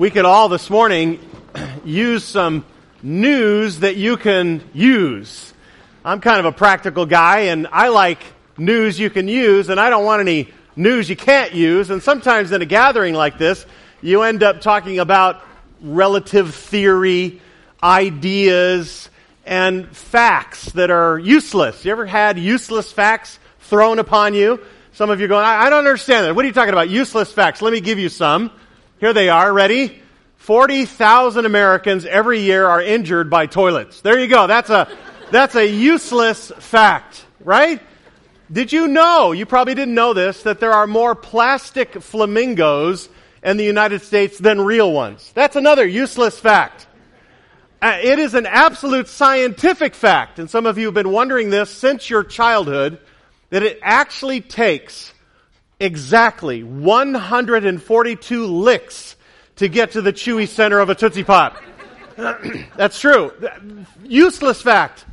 we could all this morning use some news that you can use. I'm kind of a practical guy, and I like news you can use, and I don't want any news you can't use. And sometimes in a gathering like this, you end up talking about relative theory, ideas, and facts that are useless. You ever had useless facts thrown upon you? Some of you are going, I don't understand that. What are you talking about? Useless facts. Let me give you some. Here they are. Ready? 40,000 Americans every year are injured by toilets. There you go. That's a useless fact, right? Did you know, you probably didn't know this, that there are more plastic flamingos in the United States than real ones? That's another useless fact. It is an absolute scientific fact, and some of you have been wondering this since your childhood, that it actually takes exactly 142 licks to get to the chewy center of a Tootsie Pop. That's true. Useless fact.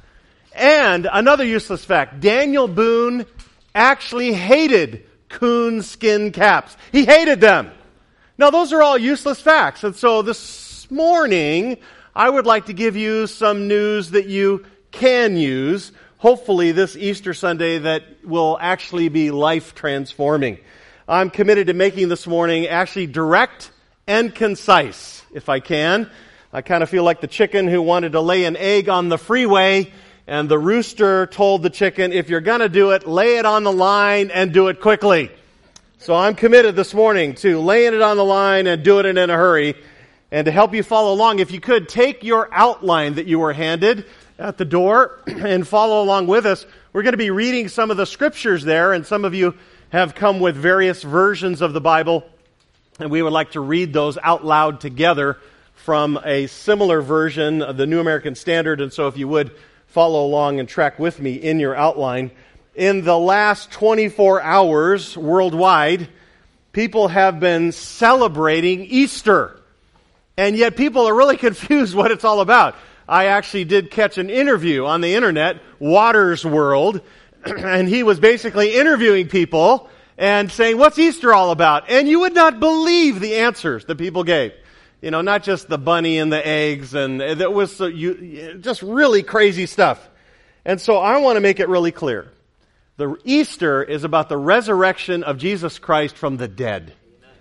And another useless fact. Daniel Boone actually hated coon skin caps. He hated them. Now, those are all useless facts. And so this morning, I would like to give you some news that you can use, hopefully this Easter Sunday, that will actually be life-transforming. I'm committed to making this morning actually direct and concise, if I can. I kind of feel like the chicken who wanted to lay an egg on the freeway, and the rooster told the chicken, if you're going to do it, lay it on the line and do it quickly. So I'm committed this morning to laying it on the line and doing it in a hurry. And to help you follow along, if you could, take your outline that you were handed at the door and follow along with us. We're going to be reading some of the scriptures there, and some of you have come with various versions of the Bible, and we would like to read those out loud together from a similar version of the New American Standard. And so if you would follow along and track with me in your outline. In the last 24 hours worldwide, people have been celebrating Easter. And yet people are really confused what it's all about. I actually did catch an interview on the internet, Watters World, and he was basically interviewing people and saying, what's Easter all about? And you would not believe the answers that people gave. You know, not just the bunny and the eggs, and that was just really crazy stuff. And so I want to make it really clear. The Easter is about the resurrection of Jesus Christ from the dead.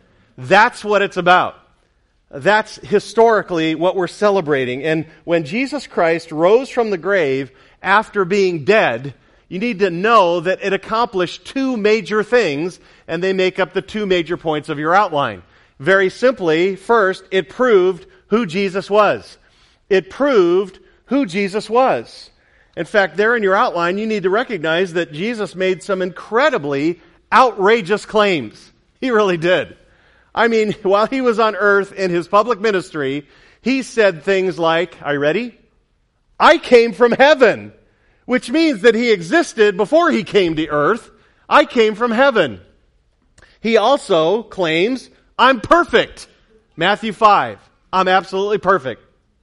That's what it's about. That's historically what we're celebrating. And when Jesus Christ rose from the grave after being dead, you need to know that it accomplished two major things, and they make up the two major points of your outline. Very simply, first, it proved who Jesus was. It proved who Jesus was. In fact, there in your outline, you need to recognize that Jesus made some incredibly outrageous claims. He really did. I mean, while he was on earth in his public ministry, he said things like, are you ready? I came from heaven, which means that he existed before he came to earth. I came from heaven. He also claims, I'm perfect. Matthew 5, I'm absolutely perfect.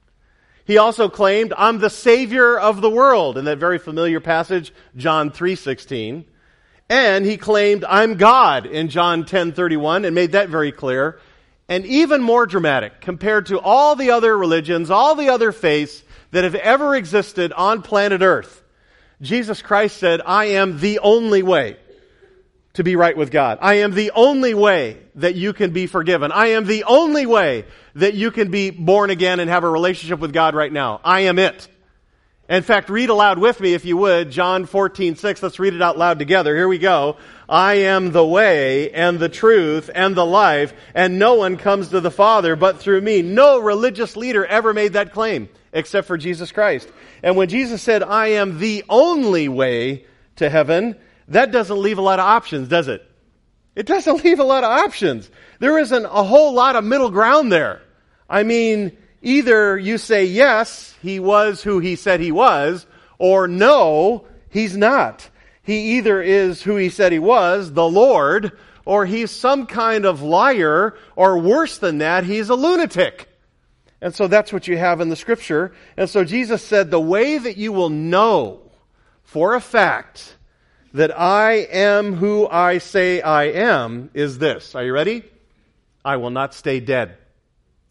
He also claimed, I'm the Savior of the world, in that very familiar passage, John 3:16. And he claimed, I'm God, in John 10:31, and made that very clear. And even more dramatic, compared to all the other religions, all the other faiths that have ever existed on planet Earth, Jesus Christ said, I am the only way to be right with God. I am the only way that you can be forgiven. I am the only way that you can be born again and have a relationship with God right now. I am it. In fact, read aloud with me, if you would, John 14:6. Let's read it out loud together. Here we go. I am the way and the truth and the life, and no one comes to the Father but through me. No religious leader ever made that claim except for Jesus Christ. And when Jesus said, I am the only way to heaven, that doesn't leave a lot of options, does it? It doesn't leave a lot of options. There isn't a whole lot of middle ground there. I mean, either you say, yes, he was who he said he was, or no, he's not. He either is who he said he was, the Lord, or he's some kind of liar, or worse than that, he's a lunatic. And so that's what you have in the Scripture. And so Jesus said, the way that you will know for a fact that I am who I say I am is this. Are you ready? I will not stay dead.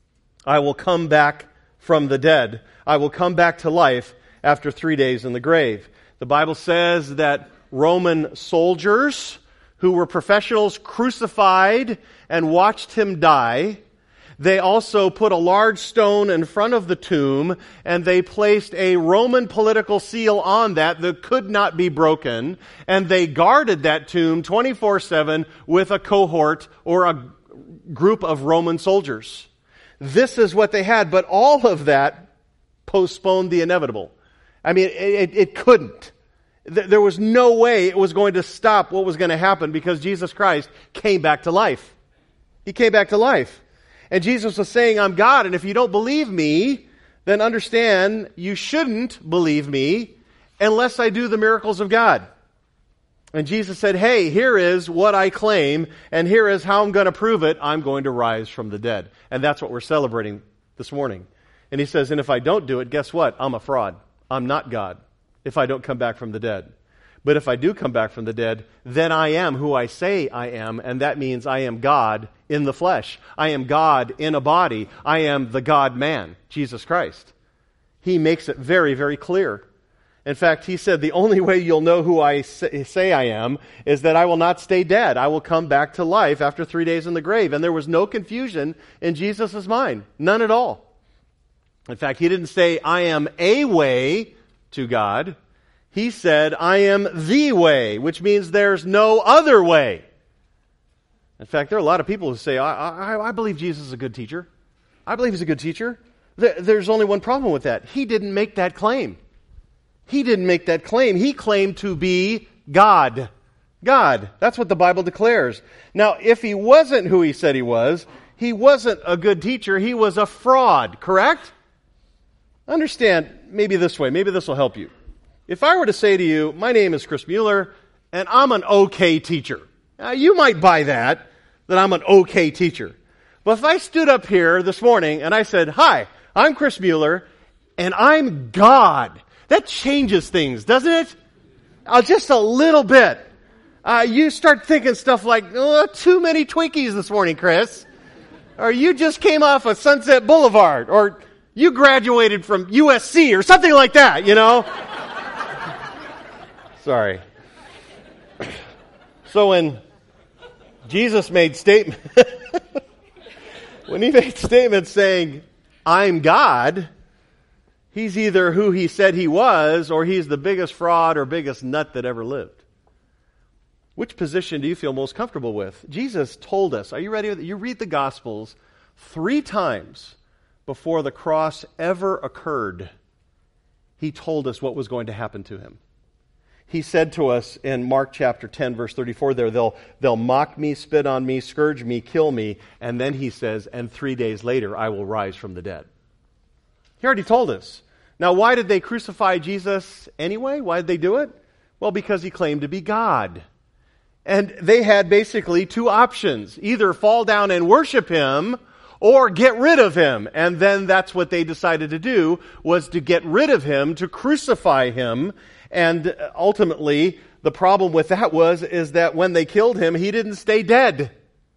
I will come back from the dead. I will come back to life after 3 days in the grave. The Bible says that Roman soldiers who were professionals crucified and watched him die. They also put a large stone in front of the tomb, and they placed a Roman political seal on that could not be broken, and they guarded that tomb 24/7 with a cohort or a group of Roman soldiers. This is what they had, but all of that postponed the inevitable. I mean, it couldn't. There was no way it was going to stop what was going to happen because Jesus Christ came back to life. He came back to life. And Jesus was saying, I'm God, and if you don't believe me, then understand you shouldn't believe me unless I do the miracles of God. And Jesus said, hey, here is what I claim, and here is how I'm going to prove it. I'm going to rise from the dead. And that's what we're celebrating this morning. And he says, and if I don't do it, guess what? I'm a fraud. I'm not God if I don't come back from the dead. But if I do come back from the dead, then I am who I say I am, and that means I am God in the flesh. I am God in a body. I am the God-man, Jesus Christ. He makes it very, very clear. In fact, he said, the only way you'll know who I say I am is that I will not stay dead. I will come back to life after 3 days in the grave. And there was no confusion in Jesus' mind. None at all. In fact, he didn't say, I am a way to God. He said, I am the way, which means there's no other way. In fact, there are a lot of people who say, I believe Jesus is a good teacher. I believe he's a good teacher. There's only one problem with that. He didn't make that claim. He didn't make that claim. He claimed to be God. God. That's what the Bible declares. Now, if he wasn't who he said he wasn't a good teacher. He was a fraud, correct? Understand, maybe this way. Maybe this will help you. If I were to say to you, my name is Chris Mueller, and I'm an okay teacher. Now, you might buy that I'm an okay teacher. But if I stood up here this morning and I said, hi, I'm Chris Mueller, and I'm God, that changes things, doesn't it? Just a little bit. You start thinking stuff like, too many Twinkies this morning, Chris. Or you just came off of Sunset Boulevard. Or you graduated from USC or something like that, you know? Sorry. So when Jesus made statement, when he made statements saying, I'm God, he's either who he said he was, or he's the biggest fraud or biggest nut that ever lived. Which position do you feel most comfortable with? Jesus told us, are you ready? You read the Gospels 3 times before the cross ever occurred. He told us what was going to happen to him. He said to us in Mark chapter 10, verse 34 there, they'll mock me, spit on me, scourge me, kill me, and then he says, and 3 days later I will rise from the dead. He already told us. Now, why did they crucify Jesus anyway? Why did they do it? Well, because he claimed to be God. And they had basically 2 options. Either fall down and worship him or get rid of him. And then that's what they decided to do, was to get rid of him, to crucify him. And ultimately, the problem with that is that when they killed him, he didn't stay dead.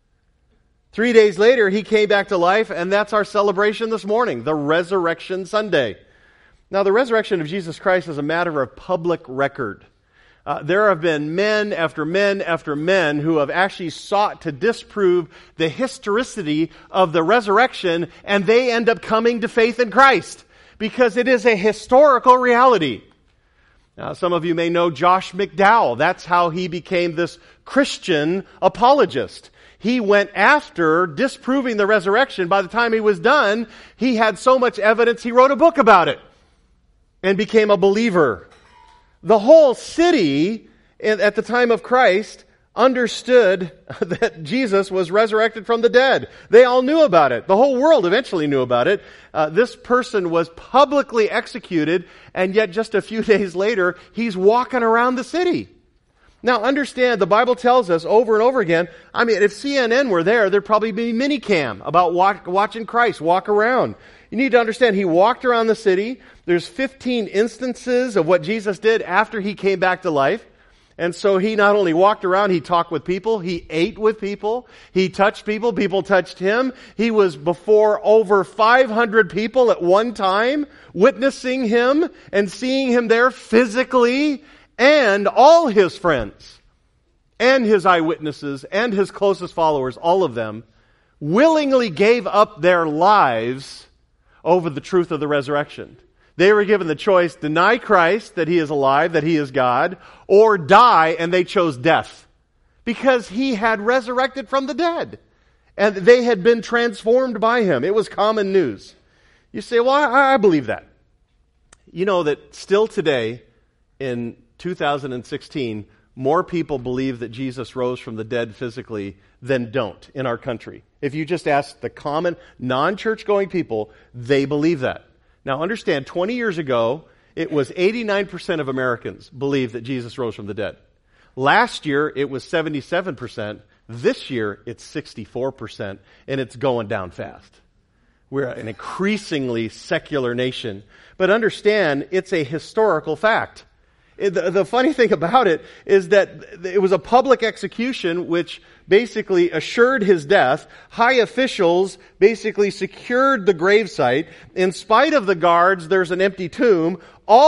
3 days later, he came back to life, and that's our celebration this morning, the Resurrection Sunday. Now, the resurrection of Jesus Christ is a matter of public record. There have been men after men after men who have actually sought to disprove the historicity of the resurrection, and they end up coming to faith in Christ because it is a historical reality. Now, some of you may know Josh McDowell. That's how he became this Christian apologist. He went after disproving the resurrection. By the time he was done, he had so much evidence, he wrote a book about it and became a believer. The whole city at the time of Christ understood that Jesus was resurrected from the dead. They all knew about it. The whole world eventually knew about it. This person was publicly executed, and yet just a few days later, he's walking around the city. Now understand, the Bible tells us over and over again, I mean, if CNN were there, there'd probably be minicam about watching Christ walk around. You need to understand, he walked around the city. There's 15 instances of what Jesus did after he came back to life. And so he not only walked around, he talked with people, he ate with people, he touched people, people touched him. He was before over 500 people at one time, witnessing him and seeing him there physically, and all his friends and his eyewitnesses and his closest followers, all of them, willingly gave up their lives over the truth of the resurrection. They were given the choice, deny Christ, that he is alive, that he is God, or die, and they chose death. Because he had resurrected from the dead. And they had been transformed by him. It was common news. You say, well, I believe that. You know that still today, in 2016, more people believe that Jesus rose from the dead physically than don't in our country. If you just ask the common, non-church going people, they believe that. Now understand, 20 years ago, it was 89% of Americans believed that Jesus rose from the dead. Last year, it was 77%. This year, it's 64%, and it's going down fast. We're an increasingly secular nation. But understand, it's a historical fact. The funny thing about it is that it was a public execution which basically assured his death. High officials basically secured the gravesite. In spite of the guards, there's an empty tomb.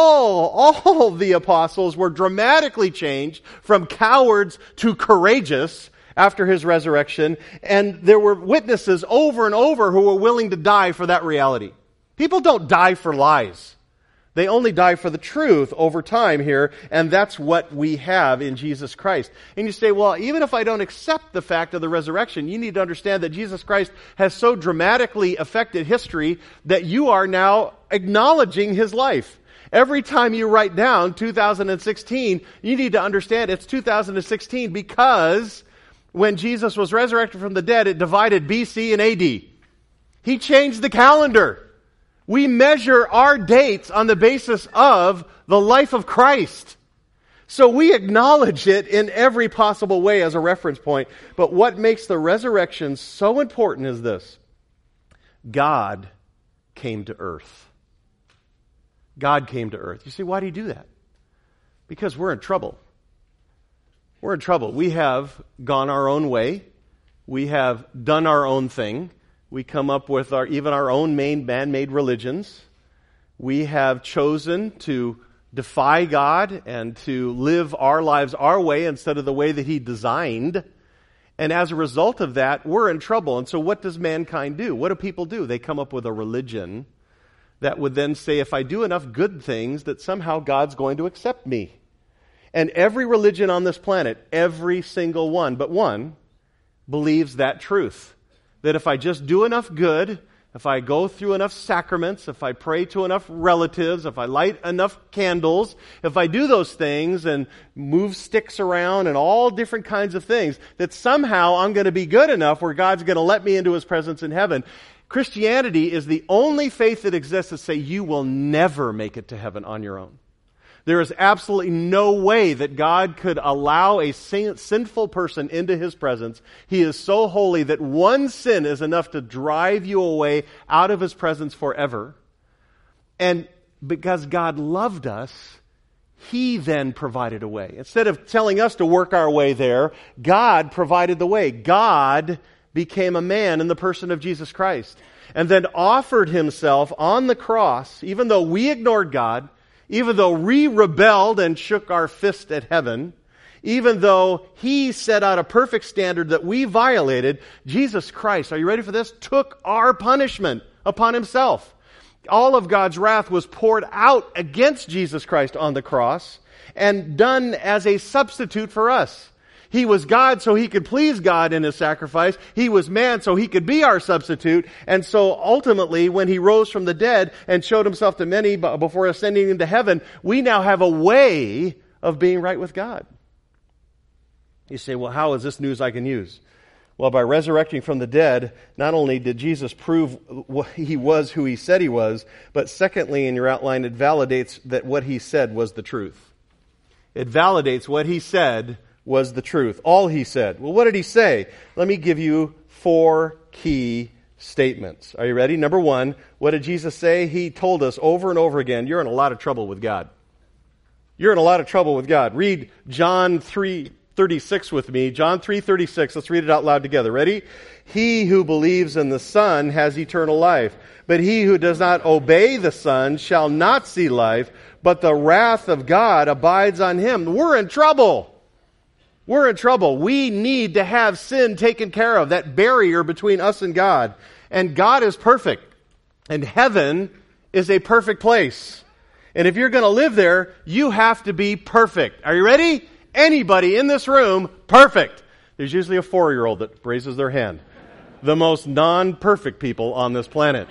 All the apostles were dramatically changed from cowards to courageous after his resurrection. And there were witnesses over and over who were willing to die for that reality. People don't die for lies. They only die for the truth over time here, and that's what we have in Jesus Christ. And you say, well, even if I don't accept the fact of the resurrection, you need to understand that Jesus Christ has so dramatically affected history that you are now acknowledging his life. Every time you write down 2016, you need to understand it's 2016 because when Jesus was resurrected from the dead, it divided BC and AD. He changed the calendar. We measure our dates on the basis of the life of Christ. So we acknowledge it in every possible way as a reference point. But what makes the resurrection so important is this. God came to earth. God came to earth. You see, why do he do that? Because we're in trouble. We're in trouble. We have gone our own way. We have done our own thing. We come up with even our own man-made religions. We have chosen to defy God and to live our lives our way instead of the way that he designed. And as a result of that, we're in trouble. And so what does mankind do? What do people do? They come up with a religion that would then say, if I do enough good things, that somehow God's going to accept me. And every religion on this planet, every single one but one, believes that truth. That if I just do enough good, if I go through enough sacraments, if I pray to enough relatives, if I light enough candles, if I do those things and move sticks around and all different kinds of things, that somehow I'm going to be good enough where God's going to let me into his presence in heaven. Christianity is the only faith that exists that say you will never make it to heaven on your own. There is absolutely no way that God could allow a sinful person into his presence. He is so holy that one sin is enough to drive you away out of his presence forever. And because God loved us, he then provided a way. Instead of telling us to work our way there, God provided the way. God became a man in the person of Jesus Christ and then offered himself on the cross, even though we ignored God, even though we rebelled and shook our fist at heaven, even though he set out a perfect standard that we violated, Jesus Christ, are you ready for this? Took our punishment upon himself. All of God's wrath was poured out against Jesus Christ on the cross and done as a substitute for us. He was God so he could please God in his sacrifice. He was man so he could be our substitute. And so ultimately, when he rose from the dead and showed himself to many before ascending into heaven, we now have a way of being right with God. You say, well, how is this news I can use? Well, by resurrecting from the dead, not only did Jesus prove he was who he said he was, but secondly, in your outline, it validates that what he said was the truth. It validates what he said was the truth. All he said. Well, what did he say? Let me give you 4 key statements. Are you ready? Number 1, what did Jesus say? He told us over and over again, you're in a lot of trouble with God. you're in a lot of trouble with God. Read John 3:36 with me. John 3:36. Let's read it out loud together. Ready? He who believes in the Son has eternal life, but he who does not obey the Son shall not see life, but the wrath of God abides on him. We're in trouble. We're in trouble. We need to have sin taken care of, that barrier between us and God. And God is perfect. And heaven is a perfect place. And if you're going to live there, you have to be perfect. Are you ready? Anybody in this room, perfect. There's usually a 4-year-old that raises their hand. The most non-perfect people on this planet.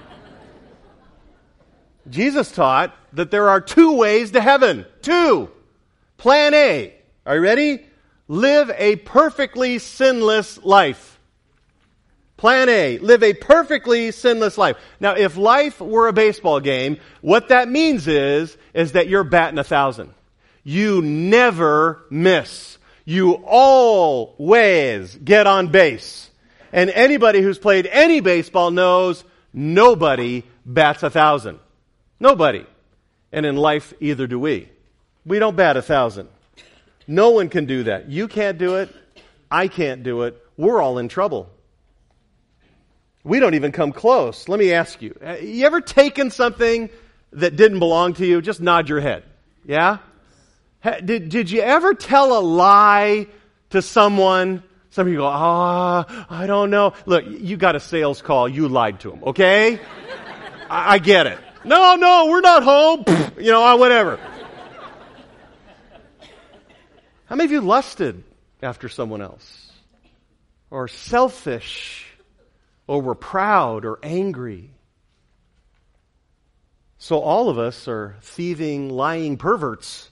Jesus taught that there are 2 ways to heaven. 2. Plan A. Are you ready? Live a perfectly sinless life. Plan A. Live a perfectly sinless life. Now, if life were a baseball game, what that means is that you're batting 1,000. You never miss. You always get on base. And anybody who's played any baseball knows nobody bats 1,000. Nobody. And in life, either do we. We don't bat 1,000. No one can do that. You can't do it. I can't do it. We're all in trouble. We don't even come close. Let me ask you. You ever taken something that didn't belong to you? Just nod your head. Yeah? Did you ever tell a lie to someone? Some of you go, I don't know. Look, you got a sales call. You lied to them, okay? I get it. No, we're not home. Whatever. How many of you lusted after someone else? Or selfish? Or were proud or angry? So all of us are thieving, lying perverts.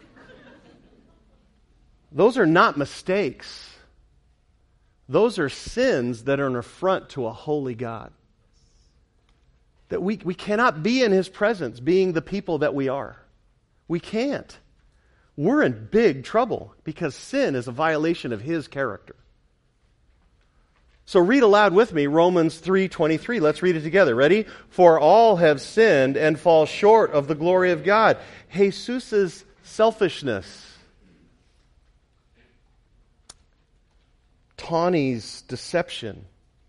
Those are not mistakes. Those are sins that are an affront to a holy God. That we cannot be in His presence being the people that we are. We can't. We're in big trouble because sin is a violation of His character. So read aloud with me Romans 3:23. Let's read it together. Ready? For all have sinned and fall short of the glory of God. Jesus' selfishness. Tawny's deception.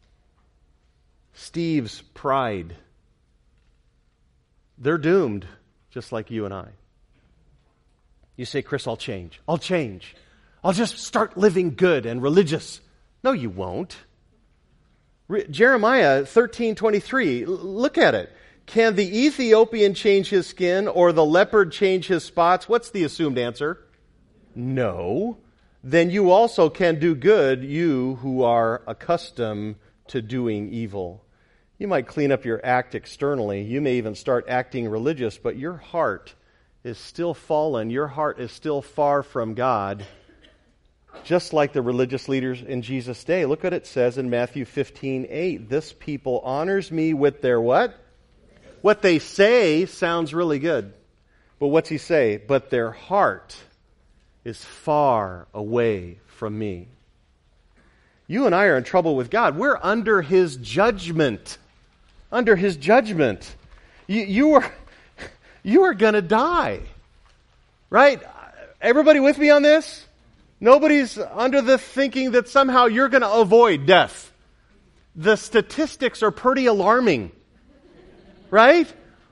Steve's pride. They're doomed, just like you and I. You say, Chris, I'll change. I'll change. I'll just start living good and religious. No, you won't. Jeremiah 13:23. Look at it. Can the Ethiopian change his skin or the leopard change his spots? What's the assumed answer? No. Then you also can do good, you who are accustomed to doing evil. You might clean up your act externally. You may even start acting religious, but your heart is still fallen. Your heart is still far from God, just like the religious leaders in Jesus' day. Look what it says in Matthew 15:8. This people honors me with their what? What they say sounds really good. But what's he say? But their heart is far away from me. You and I are in trouble with God. We're under His judgment. Under His judgment. You are going to die. Right? Everybody with me on this? Nobody's under the thinking that somehow you're going to avoid death. The statistics are pretty alarming. Right?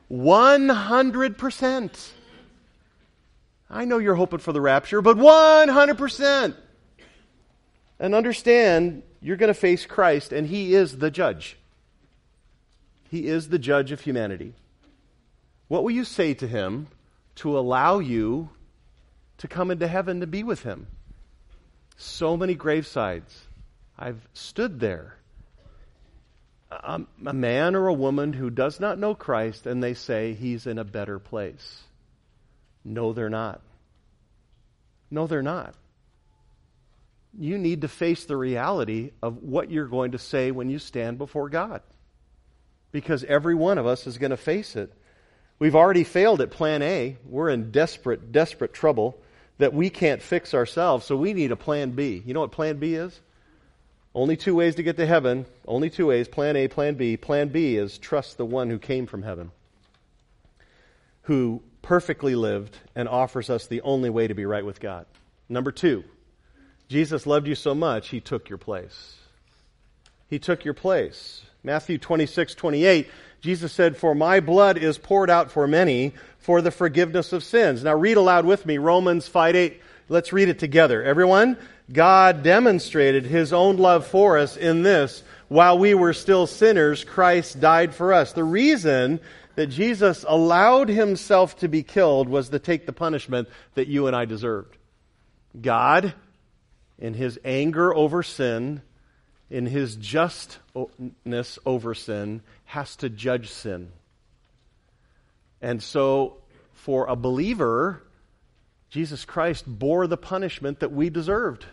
100%. I know you're hoping for the rapture, but 100%. And understand, you're going to face Christ, and He is the judge. He is the judge of humanity. What will you say to Him to allow you to come into heaven to be with Him? So many gravesides. I've stood there. A man or a woman who does not know Christ, and they say he's in a better place. No, they're not. No, they're not. You need to face the reality of what you're going to say when you stand before God. Because every one of us is going to face it. We've already failed at plan A. We're in desperate, desperate trouble that we can't fix ourselves, so we need a plan B. You know what plan B is? Only 2 ways to get to heaven. Only 2 ways. Plan A, plan B. Plan B is trust the one who came from heaven, who perfectly lived, and offers us the only way to be right with God. Number 2, Jesus loved you so much, He took your place. He took your place. Matthew 26:28, Jesus said, "For my blood is poured out for many for the forgiveness of sins." Now read aloud with me, Romans 5:8. Let's read it together. Everyone, God demonstrated His own love for us in this: while we were still sinners, Christ died for us. The reason that Jesus allowed Himself to be killed was to take the punishment that you and I deserved. God, in His anger over sin, in His justness over sin, has to judge sin. And so, for a believer, Jesus Christ bore the punishment that we deserved.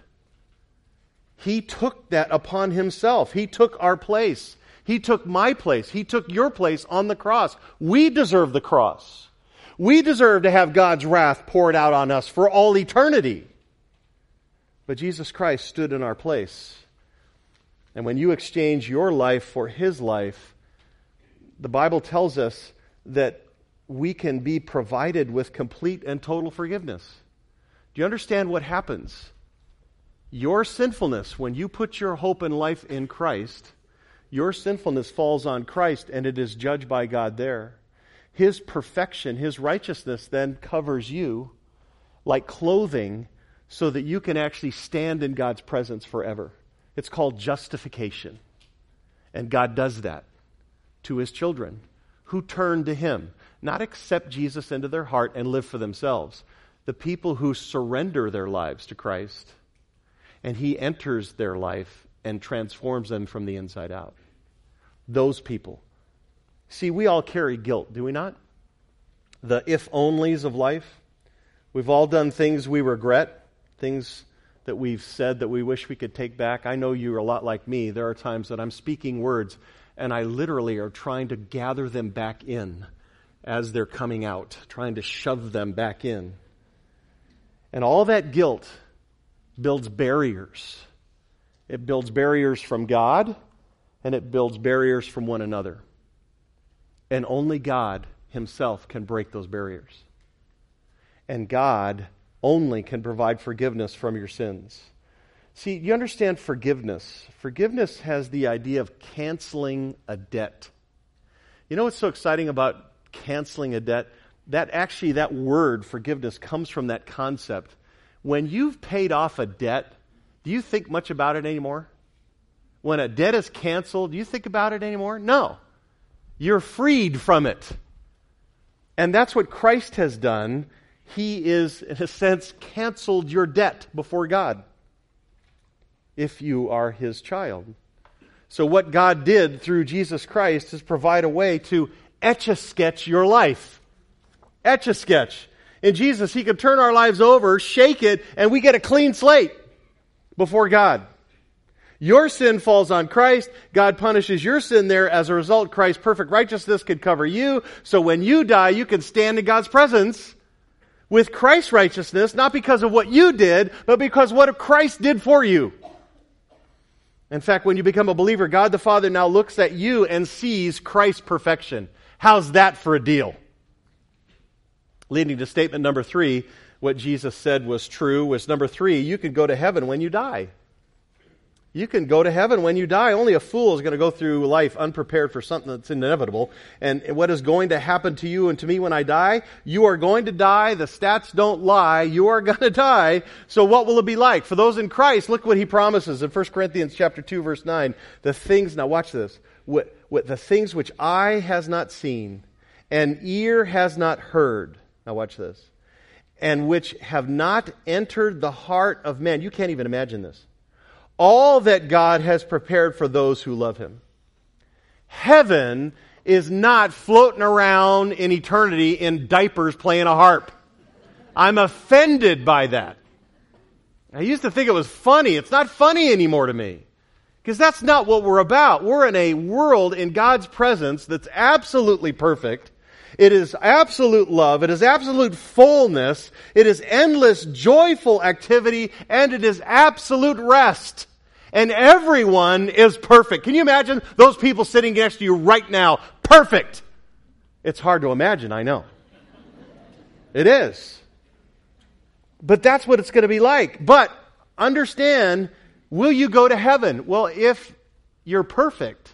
He took that upon Himself. He took our place. He took my place. He took your place on the cross. We deserve the cross. We deserve to have God's wrath poured out on us for all eternity. But Jesus Christ stood in our place. And when you exchange your life for His life, the Bible tells us that we can be provided with complete and total forgiveness. Do you understand what happens? Your sinfulness, when you put your hope and life in Christ, your sinfulness falls on Christ and it is judged by God there. His perfection, His righteousness then covers you like clothing so that you can actually stand in God's presence forever. It's called justification. And God does that to His children who turn to Him, not accept Jesus into their heart and live for themselves. The people who surrender their lives to Christ, and He enters their life and transforms them from the inside out. Those people. See, we all carry guilt, do we not? The if-onlys of life. We've all done things we regret, things that we've said that we wish we could take back. I know you're a lot like me. There are times that I'm speaking words and I literally are trying to gather them back in as they're coming out, trying to shove them back in. And all that guilt builds barriers. It builds barriers from God, and it builds barriers from one another. And only God Himself can break those barriers. And God only can provide forgiveness from your sins. See, you understand forgiveness. Forgiveness has the idea of canceling a debt. You know what's so exciting about canceling a debt? That word, forgiveness, comes from that concept. When you've paid off a debt, do you think much about it anymore? When a debt is canceled, do you think about it anymore? No. You're freed from it. And that's what Christ has done. He is, in a sense, canceled your debt before God, if you are His child. So what God did through Jesus Christ is provide a way to etch-a-sketch your life. Etch-a-sketch. In Jesus, He could turn our lives over, shake it, and we get a clean slate before God. Your sin falls on Christ. God punishes your sin there. As a result, Christ's perfect righteousness could cover you. So when you die, you can stand in God's presence with Christ's righteousness, not because of what you did, but because what Christ did for you. In fact, when you become a believer, God the Father now looks at you and sees Christ's perfection. How's that for a deal? Leading to statement number 3, what Jesus said was true, was number 3, you can go to heaven when you die. You can go to heaven when you die. Only a fool is going to go through life unprepared for something that's inevitable. And what is going to happen to you and to me when I die? You are going to die. The stats don't lie. You are going to die. So what will it be like? For those in Christ, look what He promises in 1 Corinthians chapter 2, verse 9. Now watch this. What the things which eye has not seen and ear has not heard. Now watch this. And which have not entered the heart of man. You can't even imagine this. All that God has prepared for those who love Him. Heaven is not floating around in eternity in diapers playing a harp. I'm offended by that. I used to think it was funny. It's not funny anymore to me. Because that's not what we're about. We're in a world in God's presence that's absolutely perfect. It is absolute love. It is absolute fullness. It is endless, joyful activity. And it is absolute rest. And everyone is perfect. Can you imagine those people sitting next to you right now? Perfect. It's hard to imagine, I know. It is. But that's what it's going to be like. But understand, will you go to heaven? Well, if you're perfect,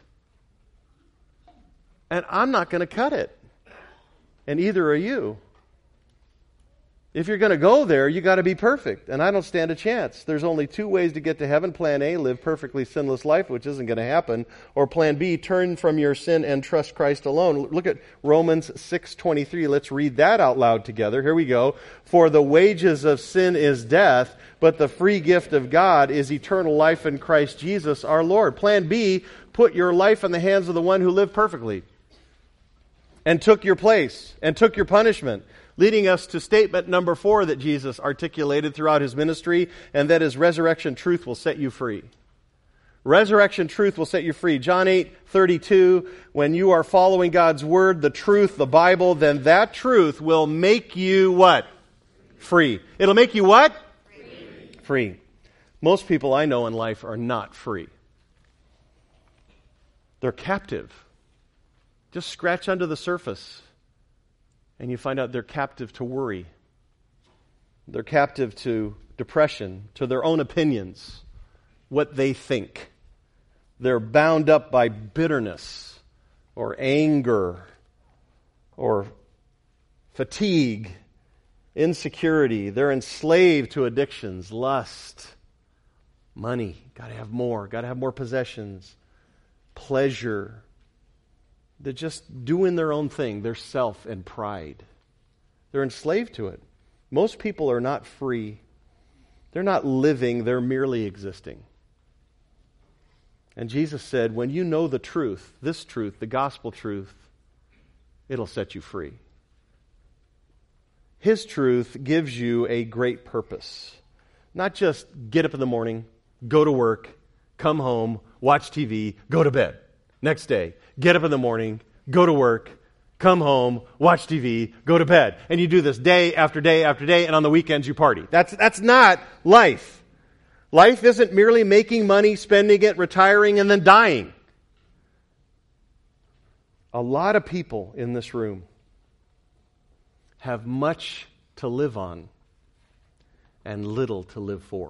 and I'm not going to cut it, and either are you. If you're going to go there, you got to be perfect, and I don't stand a chance. There's only two ways to get to heaven. Plan A, live perfectly sinless life, which isn't going to happen. Or Plan B, turn from your sin and trust Christ alone. Look at Romans 6:23. Let's read that out loud together. Here we go. For the wages of sin is death, but the free gift of God is eternal life in Christ Jesus our Lord. Plan B, put your life in the hands of the one who lived perfectly and took your place and took your punishment. Leading us to statement number 4 that Jesus articulated throughout his ministry, and that is resurrection truth will set you free. Resurrection truth will set you free. John 8:32, when you are following God's word, the truth, the Bible, then that truth will make you what? Free. It'll make you what? Free. Most people I know in life are not free. They're captive. Just scratch under the surface, and you find out they're captive to worry. They're captive to depression, to their own opinions, what they think. They're bound up by bitterness or anger or fatigue, insecurity. They're enslaved to addictions, lust, money. Got to have more possessions, pleasure. They're just doing their own thing, their self and pride. They're enslaved to it. Most people are not free. They're not living, they're merely existing. And Jesus said, when you know the truth, this truth, the gospel truth, it'll set you free. His truth gives you a great purpose. Not just get up in the morning, go to work, come home, watch TV, go to bed. Next day, get up in the morning, go to work, come home, watch TV, go to bed. And you do this day after day after day, and on the weekends you party. That's not life. Life isn't merely making money, spending it, retiring, and then dying. A lot of people in this room have much to live on and little to live for.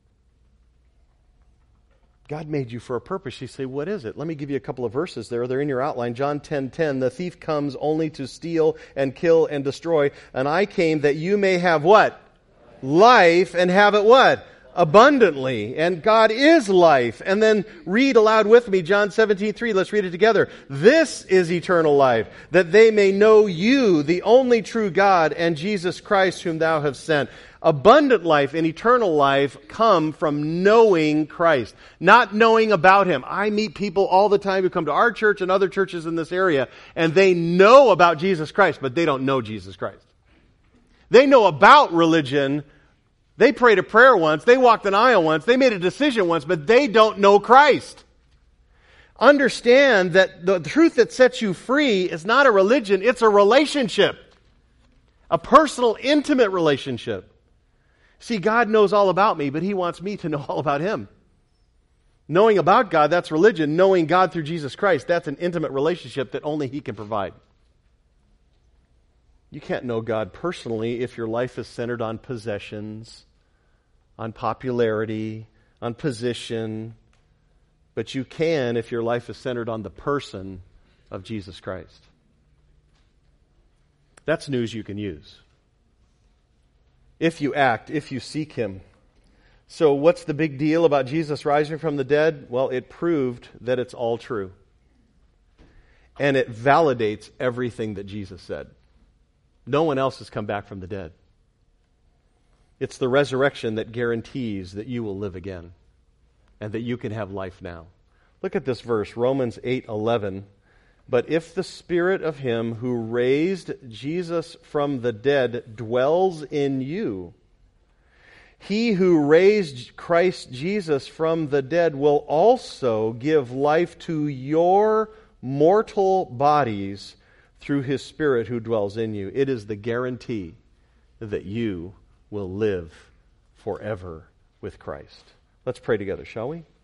God made you for a purpose. You say, what is it? Let me give you a couple of verses there. They're in your outline. John 10:10, the thief comes only to steal and kill and destroy. And I came that you may have what? Life, and have it what? Abundantly. And God is life. And then read aloud with me John 17:3. Let's read it together. This is eternal life, that they may know you, the only true God, and Jesus Christ whom thou hast sent. Abundant life and eternal life come from knowing Christ, not knowing about Him. I meet people all the time who come to our church and other churches in this area, and they know about Jesus Christ, but they don't know Jesus Christ. They know about religion. They prayed a prayer once. They walked an aisle once. They made a decision once, but they don't know Christ. Understand that the truth that sets you free is not a religion, it's a relationship. A personal, intimate relationship. See, God knows all about me, but He wants me to know all about Him. Knowing about God, that's religion. Knowing God through Jesus Christ, that's an intimate relationship that only He can provide. You can't know God personally if your life is centered on possessions, on popularity, on position. But you can if your life is centered on the person of Jesus Christ. That's news you can use. If you act, if you seek Him. So what's the big deal about Jesus rising from the dead? Well, it proved that it's all true. And it validates everything that Jesus said. No one else has come back from the dead. It's the resurrection that guarantees that you will live again and that you can have life now. Look at this verse, Romans 8:11. But if the Spirit of Him who raised Jesus from the dead dwells in you, He who raised Christ Jesus from the dead will also give life to your mortal bodies through His Spirit who dwells in you. It is the guarantee that you will live forever with Christ. Let's pray together, shall we?